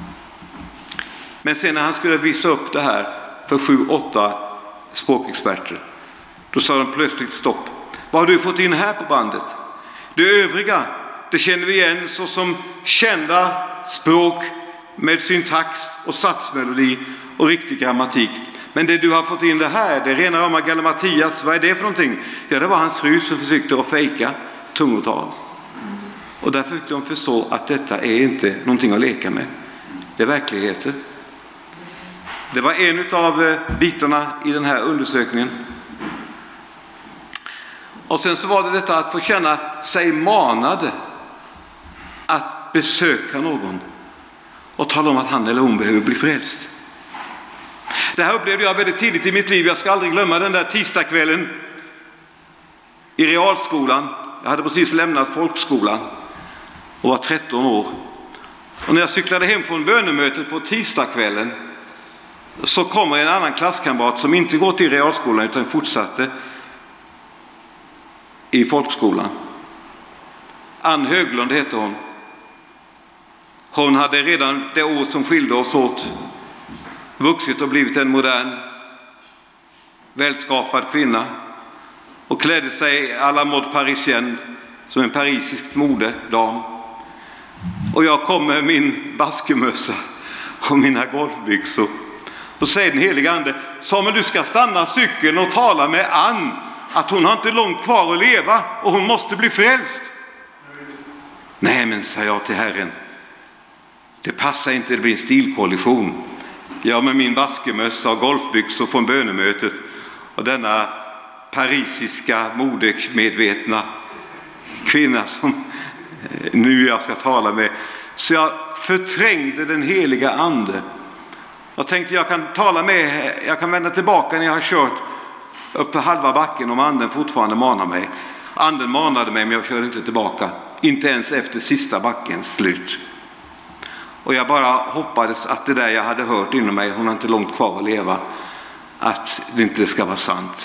Men sen när han skulle visa upp det här för 7-8 språkexperter, då sa de plötsligt stopp. Vad har du fått in här på bandet? Det övriga, det känner vi igen så som kända språk med syntax och satsmelodi och riktig grammatik. Men det du har fått in det här, det är rena rama galimatias. Vad är det för någonting? Ja, det var hans fru som försökte att fejka tungotal. Och därför fick de förstå att detta är inte någonting att leka med. Det är verkligheter. Det var en av bitarna i den här undersökningen. Och sen så var det detta att få känna sig manade att besöka någon och tala om att han eller hon behöver bli frälst. Det här upplevde jag väldigt tidigt i mitt liv. Jag ska aldrig glömma den där tisdagskvällen i realskolan. Jag hade precis lämnat folkskolan och var 13 år. Och när jag cyklade hem från bönemötet på tisdagskvällen så kommer en annan klasskamrat som inte gått i realskolan utan fortsatte i folkskolan. Ann Höglund heter hon. Hon hade redan det år som skilde oss åt vuxit och blivit en modern, välskapad kvinna och klädde sig à la mode parisienne som en parisisk modedam. Och jag kom med min baskemössa och mina golfbyxor. Och säger den heliga ande: Samuel, du ska stanna cykeln och tala med Ann att hon har inte långt kvar att leva och hon måste bli frälst. Nej, men sa jag till Herren, det passar inte, det blir en stilkollision. Jag med min baskemössa och golfbyxor från bönemötet och denna parisiska modemedvetna kvinna som nu jag ska tala med. Så jag förträngde den heliga ande. Jag tänkte jag kan vända tillbaka när jag har kört upp för halva backen om anden fortfarande manar mig. Anden manade mig, men jag körde inte tillbaka. Inte ens efter sista backens slut. Och jag bara hoppades att det där jag hade hört inom mig, hon har inte långt kvar att leva, att det inte ska vara sant.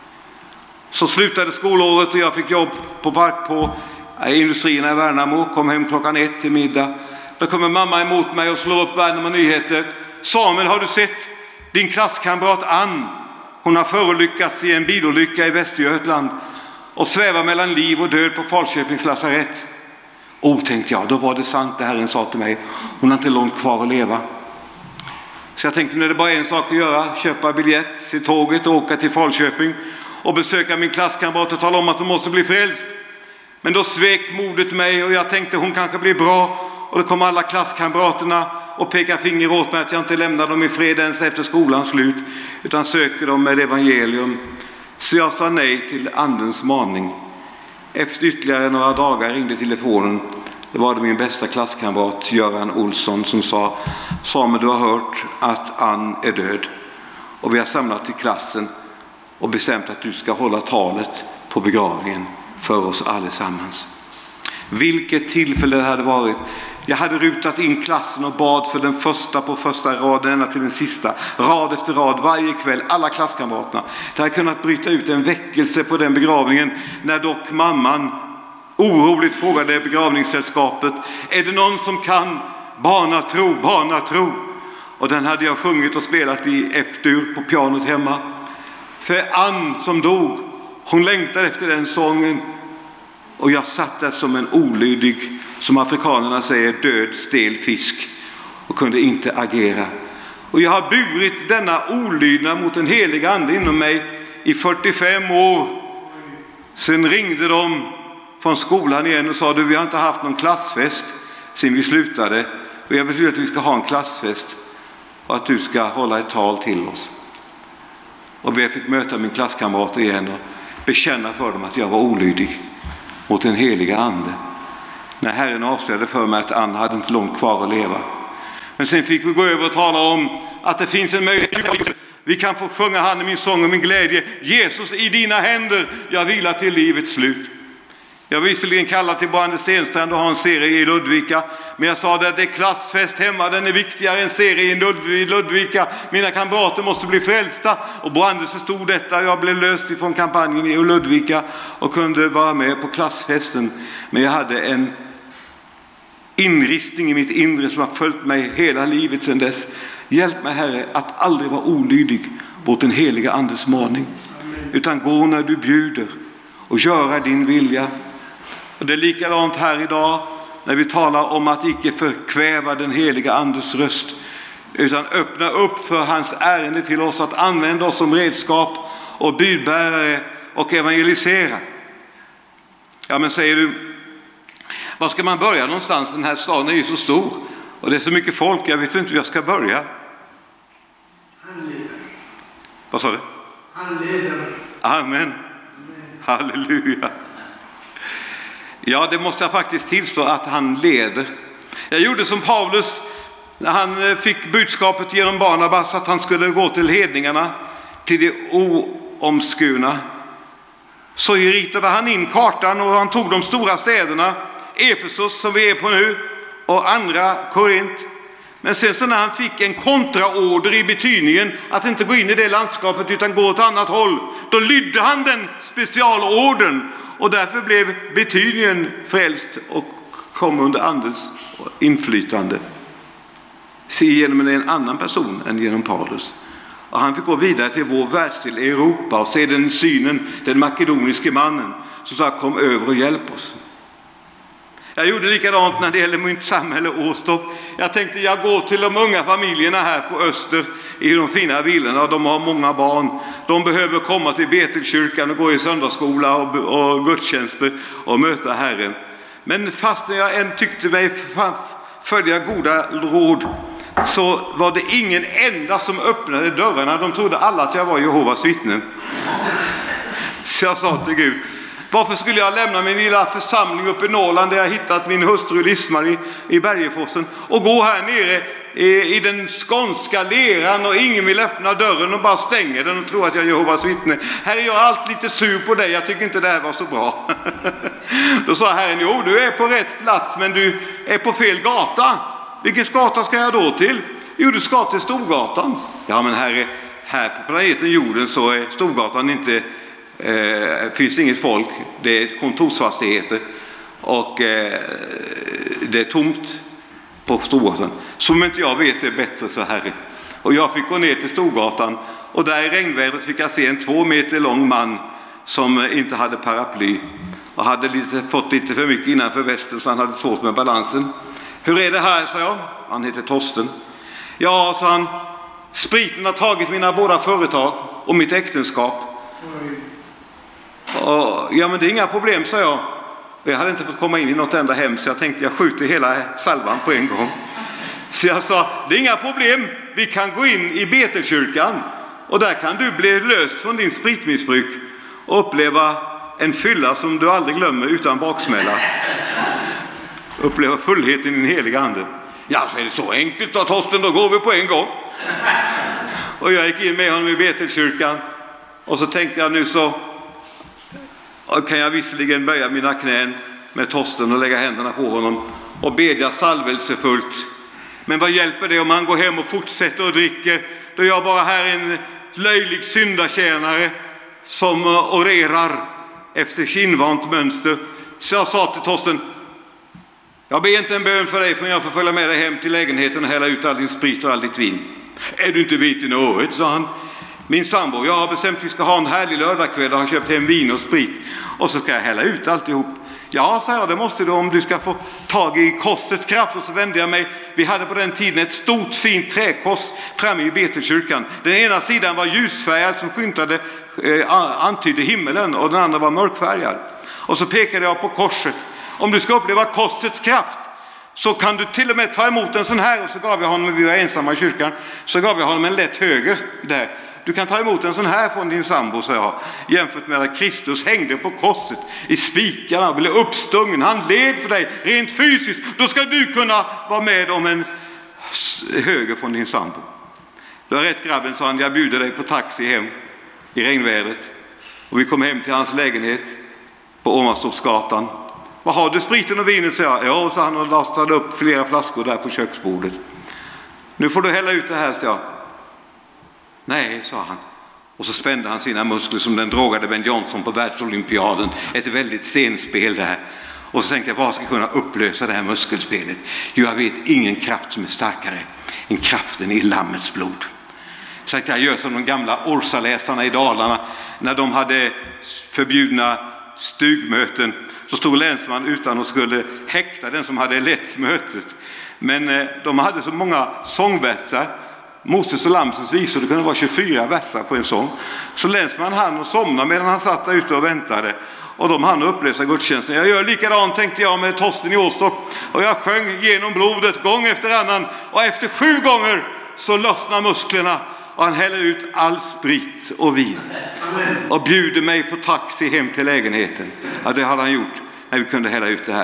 Så slutade skolåret och jag fick jobb på industrierna i Värnamo. Kom hem 1:00 till middag. Då kommer mamma emot mig och slår upp Värnamo Nyheter. Samuel, har du sett din klasskamrat Ann? Hon har förolyckats i en bilolycka i Västergötland och svävar mellan liv och död på Falköpings lasarett. Tänkte jag, då var det sant det Herren sa till mig. Hon har inte långt kvar att leva. Så jag tänkte, nu är det bara en sak att göra. Köpa biljett till tåget och åka till Falköping och besöka min klasskamrat och tala om att hon måste bli frälst. Men då svek modet mig och jag tänkte hon kanske blir bra. Och då kom alla klasskamraterna och pekar finger åt mig att jag inte lämnar dem i fred ens efter skolans slut, utan söker dem med evangelium. Så jag sa nej till andens maning. Efter ytterligare några dagar ringde telefonen. Det var det min bästa klasskamrat Göran Olsson som sa: Samuel, du har hört att Ann är död. Och vi har samlat till klassen och bestämt att du ska hålla talet på begravningen för oss allesammans. Vilket tillfälle det hade varit. Jag hade rutat in klassen och bad för den första på första raden ända till den sista. Rad efter rad varje kväll, alla klasskamraterna. Det hade kunnat bryta ut en väckelse på den begravningen, när dock mamman oroligt frågade begravningssällskapet: är det någon som kan bana tro? Och den hade jag sjungit och spelat i F-dur på pianot hemma. För Ann som dog, hon längtade efter den sången. Och jag satt där som en olydig, som afrikanerna säger, död, stel fisk och kunde inte agera. Och jag har burit denna olydnad mot en helig ande inom mig i 45 år. Sen ringde de från skolan igen och sa: vi har inte haft någon klassfest sen vi slutade. Och jag betyder att vi ska ha en klassfest och att du ska hålla ett tal till oss. Och vi fick möta min klasskamrat igen och bekänna för dem att jag var olydig mot den heliga ande. När Herren avslöjade för mig att Ann hade inte långt kvar att leva. Men sen fick vi gå över och tala om att det finns en möjlighet. Vi kan få sjunga han i min sång och min glädje. Jesus, i dina händer jag vilar till livets slut. Jag visserligen kallade till Anders Stenstrand och har en serie i Ludvika. Men jag sa att det är klassfest hemma, den är viktigare än serien i Ludvika. Mina kamrater måste bli frälsta. Och Anders stod detta. Jag blev löst ifrån kampanjen i Ludvika och kunde vara med på klassfesten. Men jag hade en inristning i mitt inre som har följt mig hela livet sedan dess. Hjälp mig, Herre, att aldrig vara olydig mot den heliga andes maning. Utan gå när du bjuder och göra din vilja. Och det är likadant här idag när vi talar om att icke förkväva den heliga andes röst, utan öppna upp för hans ärende till oss, att använda oss som redskap och budbärare och evangelisera. Ja, men säger du, var ska man börja någonstans? Den här staden är ju så stor och det är så mycket folk, jag vet inte hur jag ska börja. Vad sa du? Amen. Halleluja. Ja, det måste jag faktiskt tillstå att han leder. Jag gjorde som Paulus När han fick budskapet genom Barnabas att han skulle gå till hedningarna, till de oomskurna, så ritade han in kartan och han tog de stora städerna, Efesos som vi är på nu, och andra Korint. Men sen så när han fick en kontraorder i Betynien att inte gå in i det landskapet utan gå åt annat håll, då lydde han den specialorden, och därför blev Betynien frälst och kom under andens inflytande. Se genom en annan person än genom Paulus. Och han fick gå vidare till vår världsdel Europa och se den synen, den makedoniske mannen som sa: kom över och hjälp oss. Jag gjorde likadant när det gäller mitt samhälle Åstorp. Jag tänkte jag går till de unga familjerna här på Öster i de fina villorna. De har många barn. De behöver komma till Betelkyrkan och gå i söndagsskola och gudstjänster och möta Herren. Men fast jag än tyckte mig följa goda råd, så var det ingen enda som öppnade dörrarna. De trodde alla att jag var Jehovas vittnen. Så jag sa till Gud: varför skulle jag lämna min lilla församling uppe i Norrland där jag hittat min hustru Lismarie i Bergeforsen och gå här nere i den skånska leran och ingen vill öppna dörren och bara stänger den och tror att jag är Jehovas vittne. Herre, jag är allt lite sur på dig, jag tycker inte det här var så bra. Då sa Herren: jo, du är på rätt plats men du är på fel gata. Vilken gata ska jag då till? Jo, du ska till Storgatan. Ja, men Herre, här på planeten jorden så är Storgatan inte, finns det inget folk. Det är kontorsfastigheter och det är tomt på Storgatan. Som inte jag vet är bättre, så Herre. Och jag fick gå ner till Storgatan, och där i regnvädret fick jag se en 2 meter lång man som inte hade paraply och hade fått lite för mycket innanför västen, så han hade svårt med balansen. Hur är det här, sa jag. Han heter Torsten. Ja, sa han, spriten har tagit mina båda företag och mitt äktenskap. Och, ja, men det är inga problem, sa jag. Jag hade inte fått komma in i något enda hem, så jag tänkte jag skjuter hela salvan på en gång. Så jag sa: det är inga problem, vi kan gå in i Betelkyrkan och där kan du bli lös från din spritmissbruk och uppleva en fylla som du aldrig glömmer utan baksmälla. Uppleva fullheten i din heliga ande. Ja, så är det så enkelt, sa Torsten, då går vi på en gång. Och jag gick in med honom i Betelkyrkan, och så tänkte jag: nu så kan jag visserligen böja mina knän med Torsten och lägga händerna på honom och bedja salvelsefullt. Men vad hjälper det om han går hem och fortsätter och dricker? Då är jag bara här en löjlig syndakärnare som orerar efter kinvant mönster. Så jag sa till Torsten: jag ber inte en bön för dig förrän jag får följa med dig hem till lägenheten och hälla ut all din sprit och all ditt vin. Är du inte vit i något, sa han. Min sambo, jag har bestämt att vi ska ha en härlig lördagkväll och har köpt hem vin och sprit. Och så ska jag hälla ut alltihop. Ja, sa jag, det måste du om du ska få tag i korsets kraft. Och så vände jag mig. Vi hade på den tiden ett stort fint träkors framme i Betelkyrkan. Den ena sidan var ljusfärgad som skymtade, antydde himmelen, och den andra var mörkfärgad. Och så pekade jag på korset. Om du ska uppleva korsets kraft så kan du till och med ta emot en sån här. Och så gav jag honom, vi var ensamma i kyrkan, så gav jag honom en lätt höger där. Du kan ta emot en sån här från din sambo, sa jag, jämfört med att Kristus hängde på korset i spikarna, blev uppstungen, han led för dig rent fysiskt. Då ska du kunna vara med om en höger från din sambo. Du har rätt, grabben, sa han, jag bjuder dig på taxi hem i regnvädret. Och vi kom hem till hans lägenhet på Åmarstorpsgatan. Vad har du, spriten och vinet, sa jag. Ja, sa han och lastade upp flera flaskor där på köksbordet. Nu får du hälla ut det här, sa jag. Nej, sa han. Och så spände han sina muskler som den drogade Ben Johnson på världsolympiaden. Ett väldigt scenspel där. Och så tänkte jag, vad ska jag kunna upplösa det här muskelspelet? Jo, jag vet ingen kraft som är starkare än kraften i lammets blod. Så att jag gör som de gamla orsaläsarna i Dalarna. När de hade förbjudna stugmöten, så stod länsman utan och skulle häkta den som hade lett mötet. Men de hade så många sångversar, Moses och Lamsens visor, det kunde vara 24 versar på en sång. Så länsman hann och somnade medan han satt där ute och väntade. Och de hann upplösa gudstjänsten. Jag gör likadant, tänkte jag, med Torsten i Åstorp. Och jag sjöng genom blodet gång efter annan. Och efter 7 gånger så lossnar musklerna. Och han häller ut all sprit och vin. Och bjuder mig på taxi hem till lägenheten. Ja, det hade han gjort när vi kunde hälla ut det här.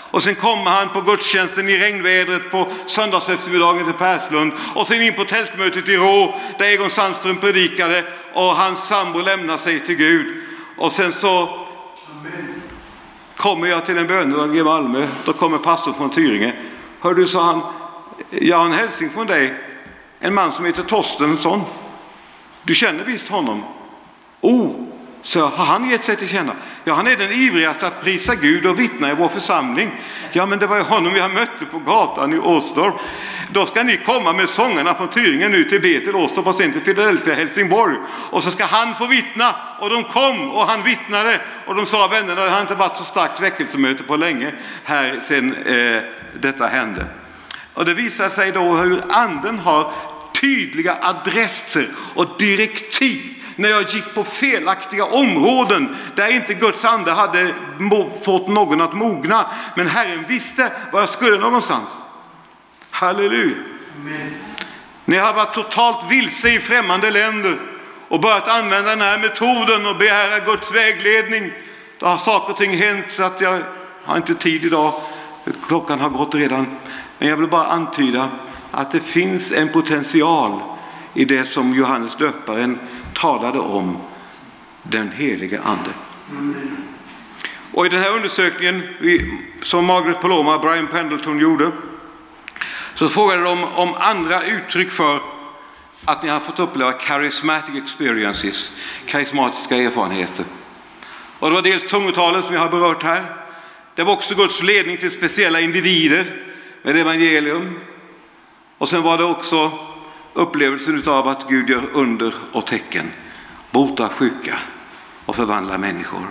Och sen kommer han på gudstjänsten i regnvädret på söndagseftermiddagen till Perslund. Och sen in på tältmötet i Rå där Egon Sandström predikade och hans sambo lämnar sig till Gud. Och sen så kommer jag till en bönedag i Malmö. Då kommer pastorn från Tyringe. Hör du, sa han, jag har en hälsning från dig. En man som heter Torstensson. Du känner visst honom? Så har han gett sig till känna? Ja, han är den ivrigaste att prisa Gud och vittna i vår församling. Ja, men det var ju honom jag mötte på gatan i Åstorp. Då ska ni komma med sångerna från Tyringen nu till Betel, Åstorp och sen till Philadelphia, Helsingborg. Och så ska han få vittna. Och de kom och han vittnade. Och de sa, vännerna, det har inte varit så starkt väckelsemöte på länge här sen detta hände. Och det visar sig då hur anden har tydliga adresser och direktiv. När jag gick på felaktiga områden där inte Guds ande hade fått någon att mogna. Men Herren visste var jag skulle någonstans. Halleluja. Amen. När jag har varit totalt vilse i främmande länder och börjat använda den här metoden och begära Guds vägledning. Då har saker och ting hänt så att jag har inte tid idag. Klockan har gått redan. Men jag vill bara antyda att det finns en potential i det som Johannes döparen talade om, den helige ande. Och i den här undersökningen som Margaret Paloma och Brian Pendleton gjorde, så frågade de om andra uttryck för att ni har fått uppleva charismatic experiences, karismatiska erfarenheter. Och det var dels tungotalet som jag har berört här. Det var också Guds ledning till speciella individer med evangelium. Och sen var det också upplevelsen av att Gud gör under och tecken, botar sjuka och förvandlar människor.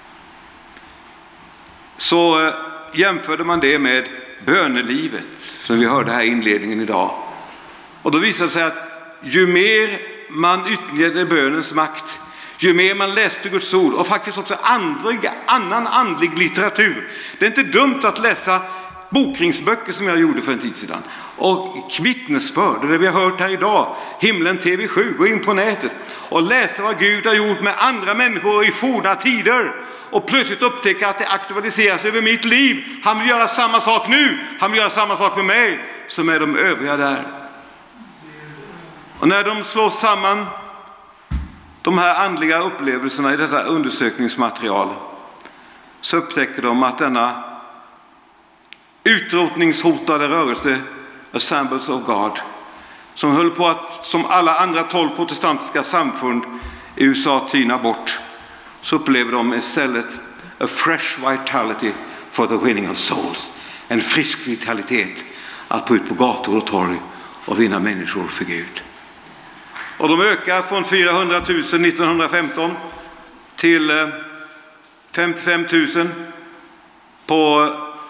Så jämförde man det med bönelivet som vi hörde här i inledningen idag. Och då visade det sig att ju mer man utnyttjade bönens makt, ju mer man läste Guds ord och faktiskt också annan andlig litteratur. Det är inte dumt att läsa bokringsböcker som jag gjorde för en tid sedan. Och vittnesbörd, det vi har hört här idag. Himlen TV7, gå in på nätet och läsa vad Gud har gjort med andra människor i forna tider. Och plötsligt upptäcka att det aktualiseras över mitt liv. Han vill göra samma sak nu. Han vill göra samma sak med mig som med de övriga där. Och när de slår samman de här andliga upplevelserna i detta undersökningsmaterial, så upptäcker de att denna utrotningshotade rörelse, Assemblies of God, som höll på att som alla andra 12 protestantiska samfund i USA tyna bort, så upplever de istället a fresh vitality for the winning of souls. En frisk vitalitet att gå ut på gator och torg och vinna människor för Gud. Och de ökar från 400 000 1915 till 55 000 på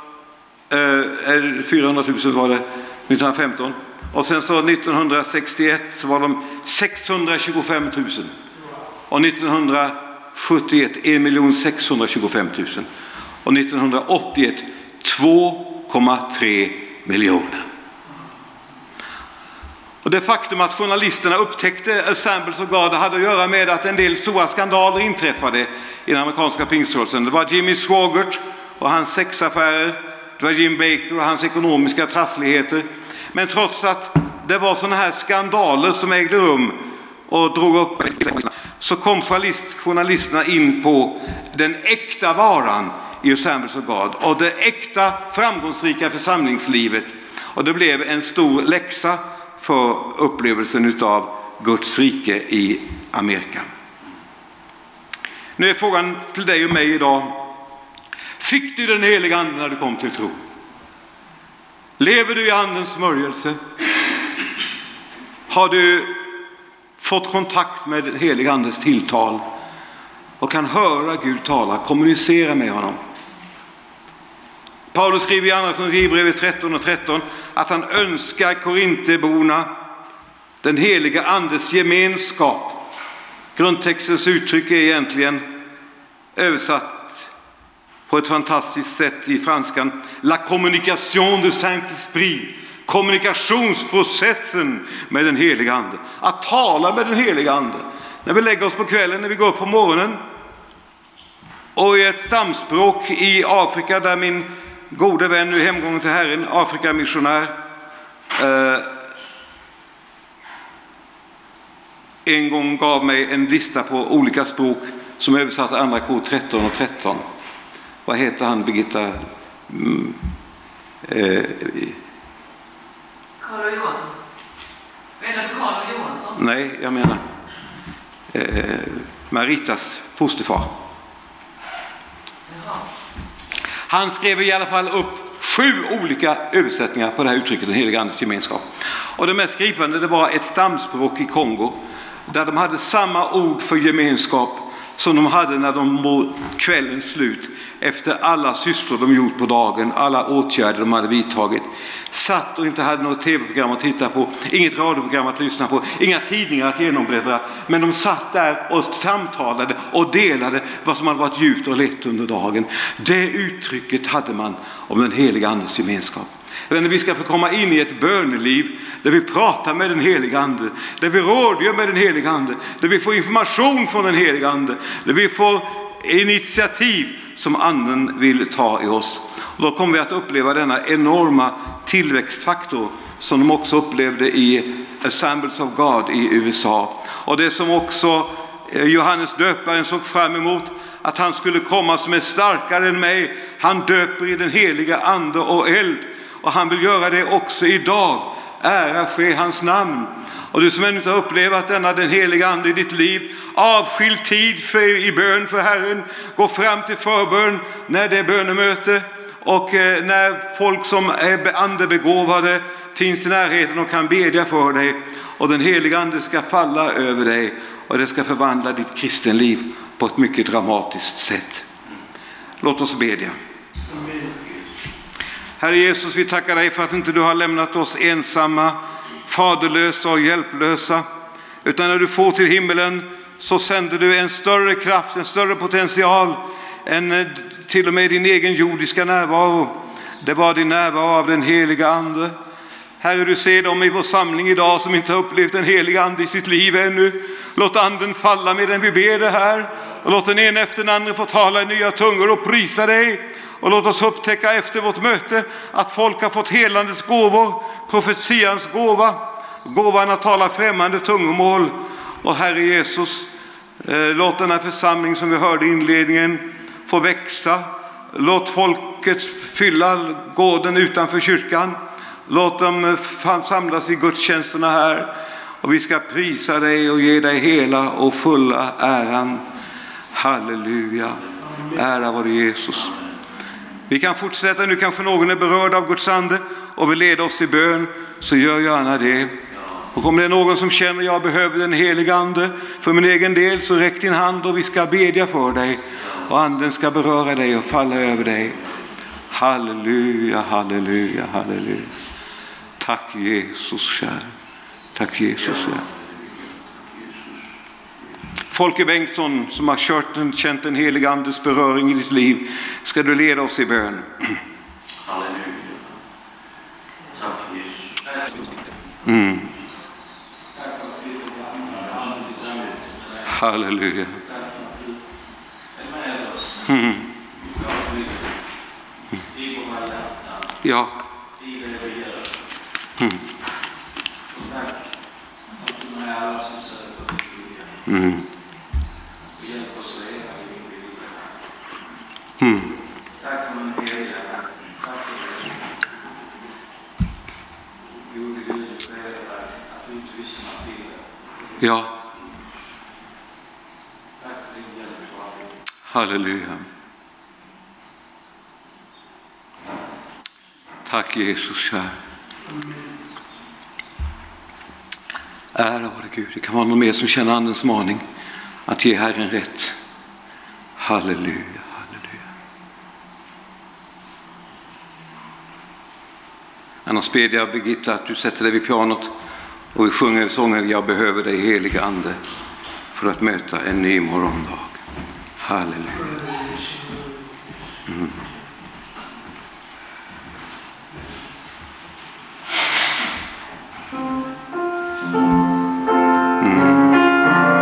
400 000 var det 1915. Och sen så 1961 så var de 625 000. Och 1971 1 625 000. Och 1981 2,3 miljoner. Och det faktum att journalisterna upptäckte Assemblies of God hade att göra med att en del stora skandaler inträffade i den amerikanska pingströrelsen. Det var Jimmy Swaggart och hans sexaffärer. Det var Jim Baker och hans ekonomiska trassligheter. Men trots att det var sådana här skandaler som ägde rum och drog upp, så kom journalisterna in på den äkta varan i Assemblies of God och det äkta framgångsrika församlingslivet. Och det blev en stor läxa för upplevelsen av Guds rike i Amerika. Nu är frågan till dig och mig idag: fick du den heliga anden när du kom till tro? Lever du i andens smörjelse? Har du fått kontakt med den heliga andes tilltal och kan höra Gud tala, kommunicera med honom? Paulus skriver i andra Korinthierbrevet 13:13 att han önskar Korinteborna den heliga andes gemenskap. Grundtextens uttryck är egentligen översatt på ett fantastiskt sätt i franskan: la communication du Saint-Esprit, kommunikationsprocessen med den heliga ande. Att tala med den heliga ande. När vi lägger oss på kvällen, när vi går upp på morgonen, och i ett stamspråk i Afrika där min gode vän nu hemgången till Herren, Afrikamissionär, en gång gav mig en lista på olika språk som översatte andra kor 13 och 13. Vad heter han, Birgitta?
Karl Johansson. Menar du Karl Johansson?
Nej, jag menar Maritas fosterfar.
Jaha.
Han skrev i alla fall upp 7 olika översättningar på det här uttrycket, den heliga andes gemenskap. Och det mest gripande, det var ett stamspråk i Kongo där de hade samma ord för gemenskap som de hade när de mot kvällens slut, efter alla sysslor de gjort på dagen, alla åtgärder de hade vidtagit, satt och inte hade något tv-program att titta på, inget radioprogram att lyssna på, inga tidningar att genombläddra, men de satt där och samtalade och delade vad som hade varit djupt och lätt under dagen. Det uttrycket hade man om den heliga andes gemenskap. Vi ska få komma in i ett böneliv där vi pratar med den heliga ande, där vi rådgör med den heliga ande, där vi får information från den heliga ande, där vi får initiativ som anden vill ta i oss. Och då kommer vi att uppleva denna enorma tillväxtfaktor som de också upplevde i Assemblies of God i USA. Och det som också Johannes döparen såg fram emot, att han skulle komma som är starkare än mig. Han döper i den heliga ande och eld. Och han vill göra det också idag. Ära ske hans namn. Och du som ännu inte har upplevt den heliga ande i ditt liv, avskilj tid i bön för Herren. Gå fram till förbön när det är bönemöte. Och när folk som är andebegåvade finns i närheten och kan bedja för dig. Och den heliga ande ska falla över dig. Och det ska förvandla ditt kristenliv på ett mycket dramatiskt sätt. Låt oss bedja. Herre Jesus, vi tackar dig för att inte du har lämnat oss ensamma, faderlösa och hjälplösa. Utan när du får till himmelen så sänder du en större kraft, en större potential än till och med din egen jordiska närvaro. Det var din närvaro av den heliga ande. Herre, du ser dem i vår samling idag som inte har upplevt den heliga ande i sitt liv ännu. Låt anden falla medan vi ber det här. Och låt den ena efter den andra få tala i nya tungor och prisa dig. Och låt oss upptäcka efter vårt möte att folk har fått helandets gåvor, profetians gåva, gåvan att tala främmande tungomål. Och Herre Jesus, låt den här församling som vi hörde i inledningen få växa. Låt folket fylla gården utanför kyrkan. Låt dem samlas i gudstjänsterna här. Och vi ska prisa dig och ge dig hela och fulla äran. Halleluja. Ära vare Jesus. Vi kan fortsätta nu, kanske någon är berörd av Guds ande och vill leda oss i bön, så gör gärna det. Och om det är någon som känner jag behöver den heliga ande för min egen del, så räck din hand och vi ska bedja för dig. Och anden ska beröra dig och falla över dig. Halleluja, halleluja, halleluja. Tack Jesus, kär. Tack Jesus, kär. Folke Bengtsson som har känt den heliga andes beröring i ditt liv, ska du leda oss i bön.
Halleluja. Tack Jesus.
Halleluja. Ja.
Tack för den heliga. Tack för gode Gud, att du inte lyssnar till det.
Ja.
Tack för din hjälp.
Halleluja. Tack Jesus, kär. Ära vare Gud. Det kan vara någon mer som känner andens maning att ge Herren rätt. Halleluja. Annars ber jag Birgitta att du sätter dig vid pianot och vi sjunger sången Jag behöver dig heliga ande för att möta en ny morgondag. Halleluja.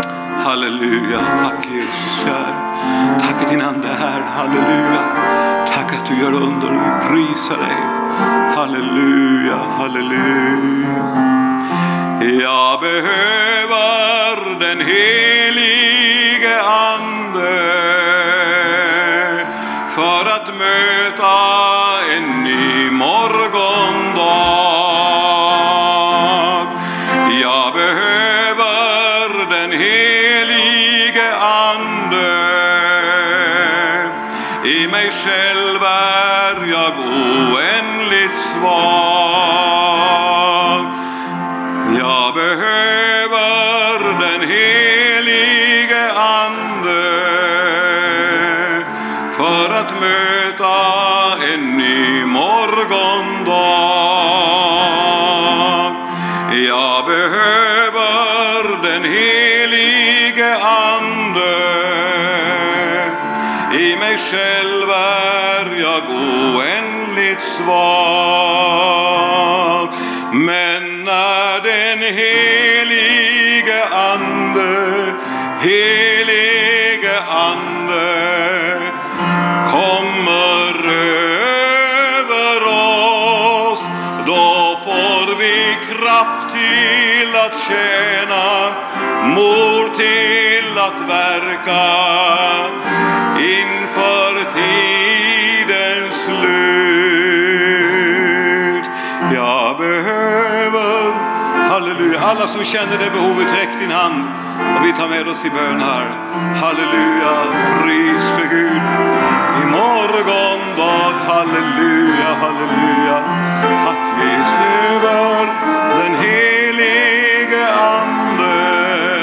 Halleluja. Tack Jesus, kär. Tack att din ande är här. Halleluja. Tack att du gör under, vi prisar dig. Halleluja, halleluja. Jag behöver den helige ande för att möta en ny morgondag. Jag behöver den helige ande. I mig själv är jag oändligt svag. Jag behöver den helige ande för att möta en ny morgondag. Jag behöver den helige ande. I mig själv är jag oändligt svag. Men när den helige ande kommer över oss, då får vi kraft till att tjäna, mod till att verka inför tidens slut. Jag behöver, halleluja, alla som känner det behovet, räck din hand och vi tar med oss i bön här. Halleluja, pris för Gud. I morgondag, halleluja, halleluja. Tack Jesus över den helige ande.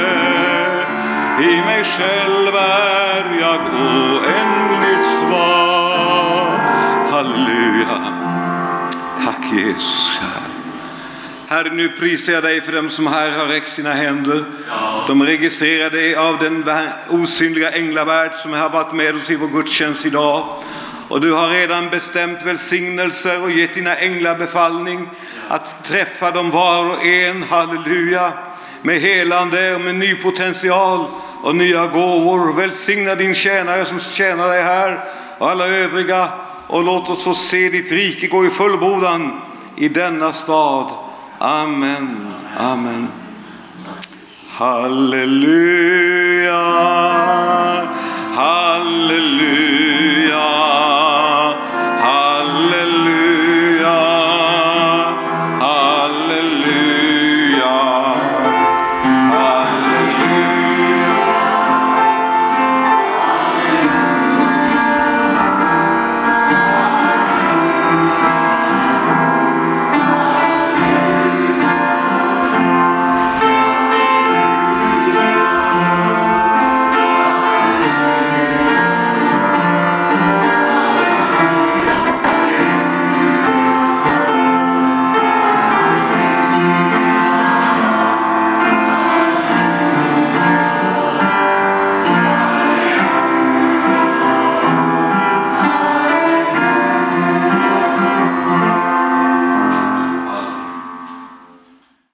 I mig själv är jag oändligt svag. Halleluja. Tack Jesus. Herre, nu prisar jag dig för dem som här har räckt sina händer. De registrerar dig av den osynliga änglavärld som har varit med oss i vår gudstjänst idag. Och du har redan bestämt välsignelser och gett dina änglar befallning att träffa dem var och en, halleluja, med helande och med ny potential och nya gåvor. Välsigna din tjänare som tjänar dig här och alla övriga, och låt oss få se ditt rike gå i fullbordan i denna stad. Amen, amen. Halleluja, halleluja.